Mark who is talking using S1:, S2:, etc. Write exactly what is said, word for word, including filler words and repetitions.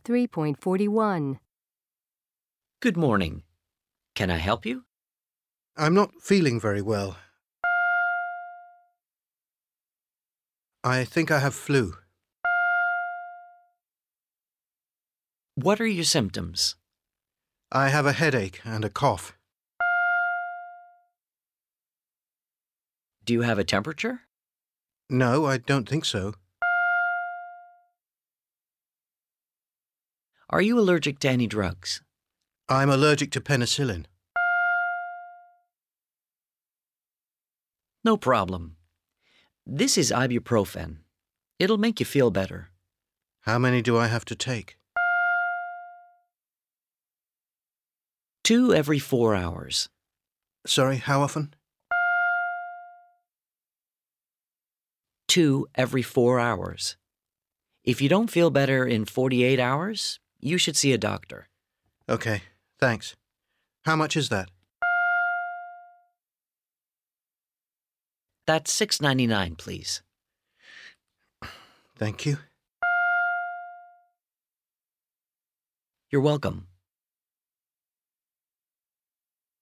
S1: three point four one.
S2: Good morning. Can I help you?
S3: I'm not feeling very well. I think I have flu.
S2: What are your symptoms?
S3: I have a headache and a cough.
S2: Do you have a temperature?
S3: No, I don't think so.
S2: Are you allergic to any drugs?
S3: I'm allergic to penicillin.
S2: No problem. This is ibuprofen. It'll make you feel better.
S3: How many do I have to take?
S2: Two every four hours.
S3: Sorry, how often?
S2: Two every four hours. If you don't feel better in forty-eight hours, you should see a doctor.
S3: Okay, thanks. How much is that?
S2: That's six dollars and ninety-nine cents, please.
S3: Thank you.
S2: You're welcome.